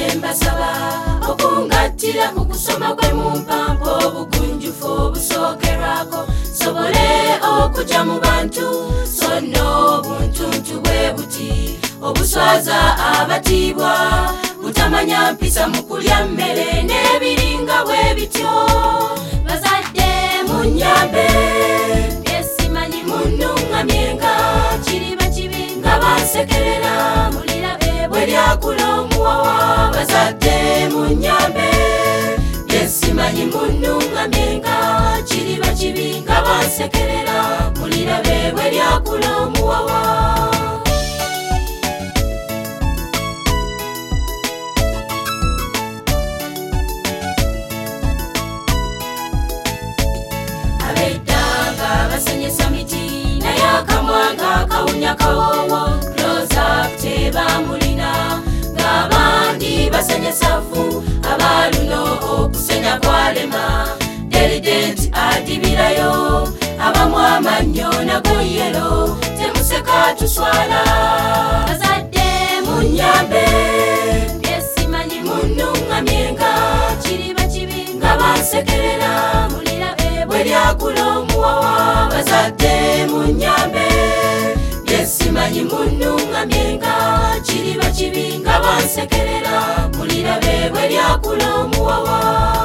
mbasaba okungattira ku kusoma kwe mu mpampa obugunjufu obusookerwako sobole okujja mu bantu so nno obuntuntu bwe buti obuswaza abatiibwa butamanya mpisa mu kulya mmere n'ebiringa bwe bityo bazadde munnyambe byesimanyi munnuŋŋamyenga kiriba kibi nga bansekerera mulirabe bwe lyakula omuwawa bazadde munnyambe byesimanyi munnuŋŋamyenga kiriba kibi nga bansekerera mulirabe bwe lyakula omuwawa basenyesa miti naye akamwa nga kawunya kawowo close-up tebamulina ng'abandi basenyesa fu abaluno okusenya kwalema deridenti adibirayo abamu amannyo nago yero temuseka tuswala bazadde munnyambe byesimanyi munnuŋŋamyenga kiriba kibi nga bansekerera bwe lyakula omuwawa bazadde munnyambe byesimanyi munnuŋŋamyenga kiriba kibi nga bansekerera mulirabe bwe lyakula omuwawa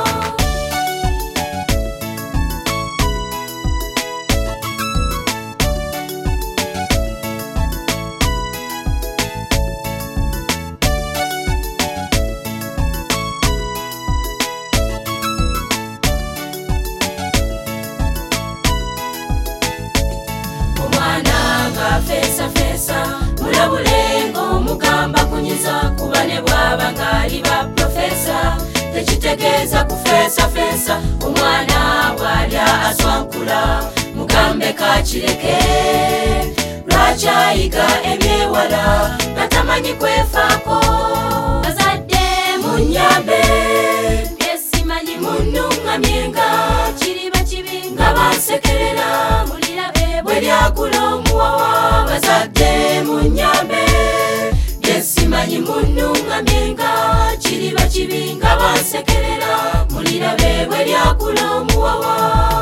fesa mulabulengo omugamba kunyiza kuba ne bwaba ng'ali ba profesa tekitegeeza kufeesafeesa omwana bw'alya aswankula mugambe kakireke lwakyayiga ebyewala natamanyi kwefaako bazadde munnyambe byesimanyi munnuŋŋamyenga kiriba kibi nga bansekerera mulirabe bwe lyakula omuwawa bazadde munnyambe byesimanyi munnuŋŋamyenga kiriba kibi nga bansekerera mulirabe bwe lyakula omuwawa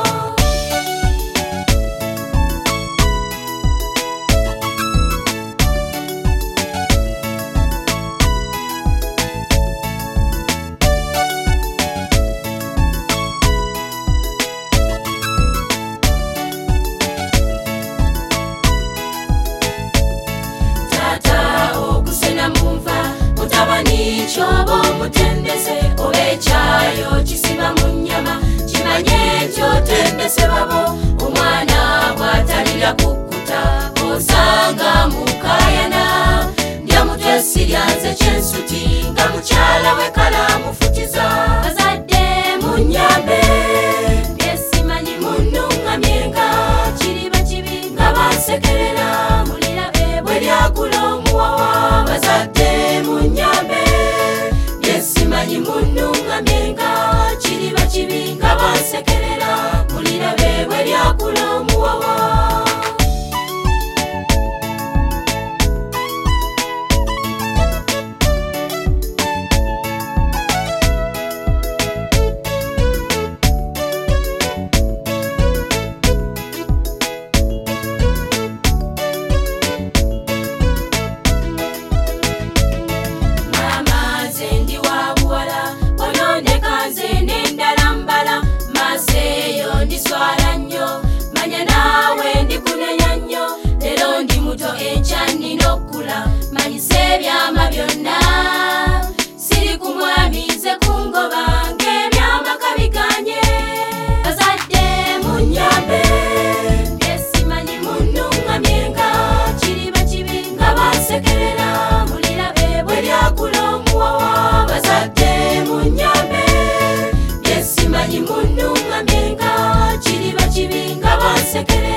kyoba omutendese oba ekyayo kisiba mu nnyama kimanye ntyotendese babo omwana bw'atalira kukkuta osanga mukayana ndya mutwe siryanze kyensuti nga mukyala we kalamufutiza bazadde munnyambe byesimanyi munnuŋŋamyenga kiriba kibi nga bansekerera mulirabe bwe lyakula omuwawa bazadde munnyambe byesimanyi munnuŋŋamyenga kiriba kibi nga bansekerera mulirabe bwe lyakula omuwawa ndiswala nnyo manya naawe ndikunenya nnyo lero ndi muto enkya nnina okkula manyisa ebyama byonna siri ku mwami nze kungoba ng'ebyamaka biganye bazadde munnyambe byesimanyi munnuŋŋamyenga kiriba kibi nga bansekerera mulirabe bwe lyakula omuwawa bazadde munnyambe byesimanyi munnuŋŋamyenga kiriba kibi nga bansekerera